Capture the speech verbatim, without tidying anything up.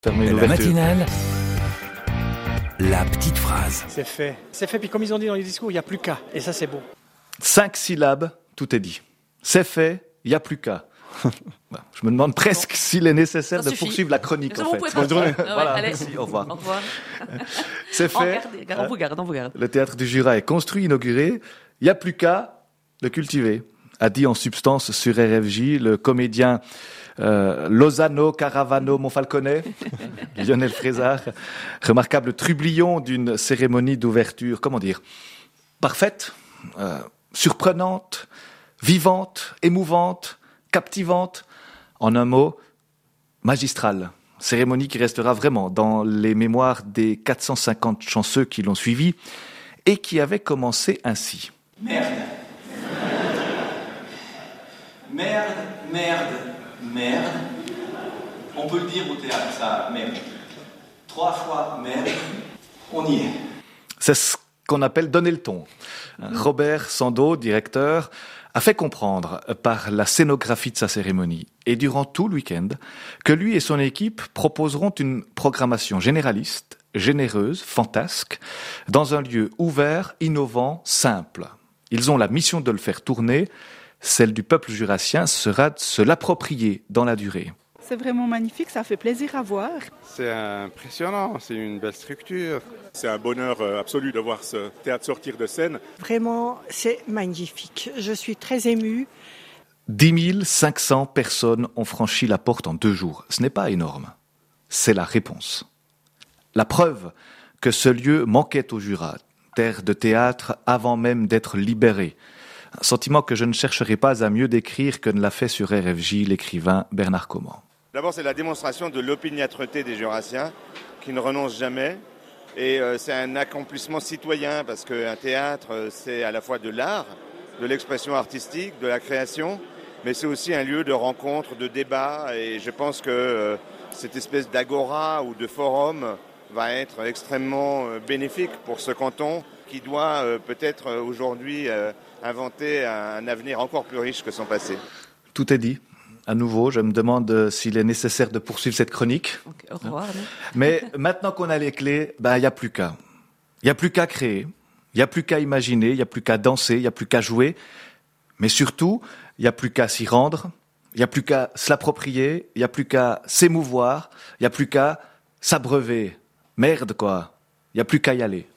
La matinale, la petite phrase. C'est fait. C'est fait, puis comme ils ont dit dans les discours, il n'y a plus qu'à. Et ça, c'est beau. Cinq syllabes, tout est dit. C'est fait, il n'y a plus qu'à. Je me demande presque s'il est nécessaire Ça de suffit. poursuivre la chronique, C'est en bon, fait. vous pouvez Bonne journée. partir. Ah ouais, Voilà, allez. merci, au revoir. Au revoir. C'est On, fait. garde, garde, on vous garde, on vous garde. Le théâtre du Jura est construit, inauguré. Il n'y a plus qu'à le cultiver, a dit en substance sur R F J le comédien euh, Lozano Caravano Monfalconet, Lionel Frézard, remarquable trublion d'une cérémonie d'ouverture, comment dire, parfaite, euh, surprenante, vivante, émouvante, captivante, en un mot, magistrale. Cérémonie qui restera vraiment dans les mémoires des quatre cent cinquante chanceux qui l'ont suivi et qui avait commencé ainsi. Merde. Merde, merde, merde. On peut le dire au théâtre, ça, merde. Trois fois merde, on y est. C'est ce qu'on appelle donner le ton. Robert Sando, directeur, a fait comprendre par la scénographie de sa cérémonie et durant tout le week-end que lui et son équipe proposeront une programmation généraliste, généreuse, fantasque, dans un lieu ouvert, innovant, simple. Ils ont la mission de le faire tourner. Celle du peuple jurassien sera de se l'approprier dans la durée. C'est vraiment magnifique, ça fait plaisir à voir. C'est impressionnant, c'est une belle structure. C'est un bonheur absolu de voir ce théâtre sortir de scène. Vraiment, c'est magnifique. Je suis très émue. dix mille cinq cents personnes ont franchi la porte en deux jours. Ce n'est pas énorme. C'est la réponse. La preuve que ce lieu manquait au Jura, terre de théâtre avant même d'être libéré. Un sentiment que je ne chercherai pas à mieux décrire que ne l'a fait sur R F J l'écrivain Bernard Comment. D'abord, c'est la démonstration de l'opiniâtreté des Jurassiens qui ne renoncent jamais. Et euh, c'est un accomplissement citoyen parce qu'un théâtre, euh, c'est à la fois de l'art, de l'expression artistique, de la création, mais c'est aussi un lieu de rencontre, de débat. Et je pense que euh, cette espèce d'agora ou de forum va être extrêmement euh, bénéfique pour ce canton qui doit euh, peut-être euh, aujourd'hui euh, inventer un, un avenir encore plus riche que son passé. Tout est dit. À nouveau, je me demande s'il est nécessaire de poursuivre cette chronique. Okay, au revoir. Hein. Mais maintenant qu'on a les clés, ben, il n'y a plus qu'à. Il n'y a plus qu'à créer, il n'y a plus qu'à imaginer, il n'y a plus qu'à danser, il n'y a plus qu'à jouer. Mais surtout, il n'y a plus qu'à s'y rendre, il n'y a plus qu'à se l'approprier, il n'y a plus qu'à s'émouvoir, il n'y a plus qu'à s'abreuver. Merde, quoi. Il n'y a plus qu'à y aller.